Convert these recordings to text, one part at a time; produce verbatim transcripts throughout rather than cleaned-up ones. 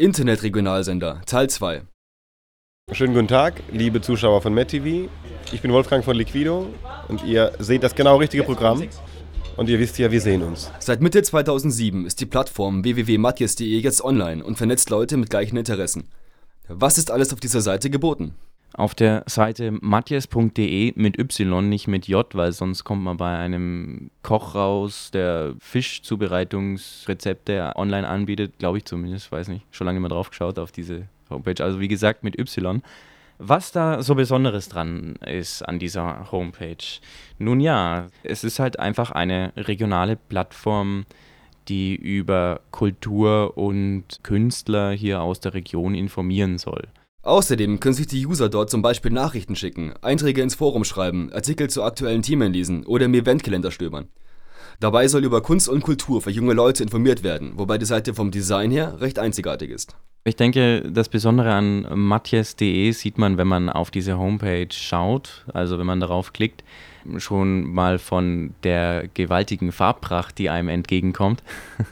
Internet-Regionalsender, Teil zwei. Schönen guten Tag, liebe Zuschauer von MedTV. Ich bin Wolfgang von Liquido und ihr seht das genau richtige Programm. Und ihr wisst ja, wir sehen uns. Seit Mitte zweitausendsieben ist die Plattform w w w punkt matjes punkt de jetzt online und vernetzt Leute mit gleichen Interessen. Was ist alles auf dieser Seite geboten? Auf der Seite matjes punkt de mit Y, nicht mit J, weil sonst kommt man bei einem Koch raus, der Fischzubereitungsrezepte online anbietet, glaube ich zumindest, weiß nicht, schon lange mal drauf geschaut auf diese Homepage, also wie gesagt mit Y. Was da so Besonderes dran ist an dieser Homepage? Nun ja, es ist halt einfach eine regionale Plattform, die über Kultur und Künstler hier aus der Region informieren soll. Außerdem können sich die User dort zum Beispiel Nachrichten schicken, Einträge ins Forum schreiben, Artikel zu aktuellen Themen lesen oder im Eventkalender stöbern. Dabei soll über Kunst und Kultur für junge Leute informiert werden, wobei die Seite vom Design her recht einzigartig ist. Ich denke, das Besondere an matjes punkt de sieht man, wenn man auf diese Homepage schaut, also wenn man darauf klickt, schon mal von der gewaltigen Farbpracht, die einem entgegenkommt,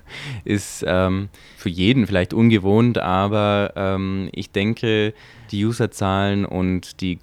ist ähm, für jeden vielleicht ungewohnt, aber ähm, ich denke, die Userzahlen und die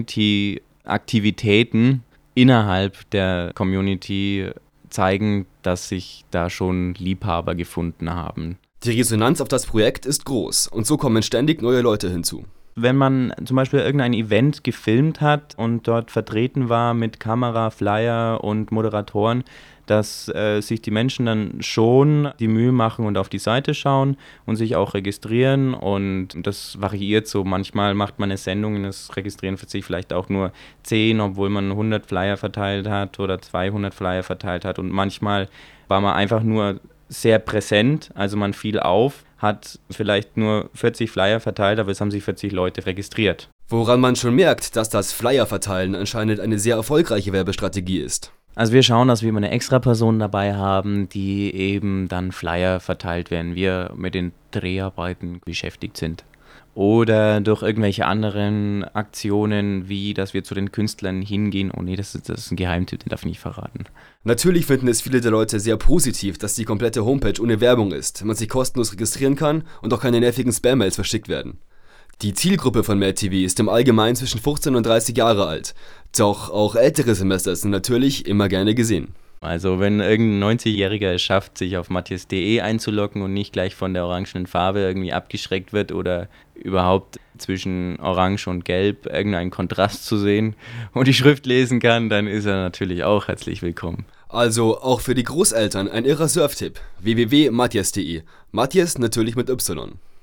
Community-Aktivitäten innerhalb der Community zeigen, dass sich da schon Liebhaber gefunden haben. Die Resonanz auf das Projekt ist groß und so kommen ständig neue Leute hinzu. Wenn man zum Beispiel irgendein Event gefilmt hat und dort vertreten war mit Kamera, Flyer und Moderatoren, dass äh, sich die Menschen dann schon die Mühe machen und auf die Seite schauen und sich auch registrieren, und das variiert so. Manchmal macht man eine Sendung und das registrieren für sich vielleicht auch nur zehn, obwohl man hundert Flyer verteilt hat oder zweihundert Flyer verteilt hat, und manchmal war man einfach nur sehr präsent, also man fiel auf, hat vielleicht nur vierzig Flyer verteilt, aber es haben sich vierzig Leute registriert. Woran man schon merkt, dass das Flyer-Verteilen anscheinend eine sehr erfolgreiche Werbestrategie ist. Also wir schauen, dass wir immer eine Extraperson dabei haben, die eben dann Flyer verteilt, während wir mit den Dreharbeiten beschäftigt sind. Oder durch irgendwelche anderen Aktionen, wie dass wir zu den Künstlern hingehen. Oh nee, das ist, das ist ein Geheimtipp, den darf ich nicht verraten. Natürlich finden es viele der Leute sehr positiv, dass die komplette Homepage ohne Werbung ist, man sich kostenlos registrieren kann und auch keine nervigen Spam-Mails verschickt werden. Die Zielgruppe von MedTV ist im Allgemeinen zwischen fünfzehn und dreißig Jahre alt, doch auch ältere Semester sind natürlich immer gerne gesehen. Also wenn irgendein neunzigjähriger es schafft, sich auf matjes punkt de einzuloggen und nicht gleich von der orangenen Farbe irgendwie abgeschreckt wird oder überhaupt zwischen Orange und Gelb irgendeinen Kontrast zu sehen und die Schrift lesen kann, dann ist er natürlich auch herzlich willkommen. Also auch für die Großeltern ein irrer Surftipp: w w w punkt matjes punkt de. Matjes natürlich mit Y.